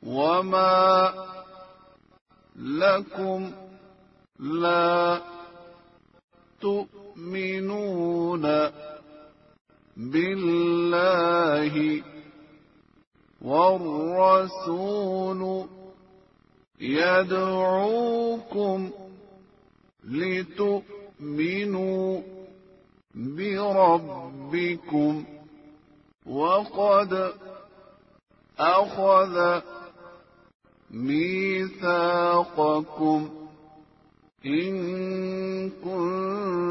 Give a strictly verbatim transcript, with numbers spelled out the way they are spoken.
وما لكم لا تؤمنون بالله والرسول يدعوكم لتؤمنوا بربكم وقد أخذ ميثاقكم إن كنتم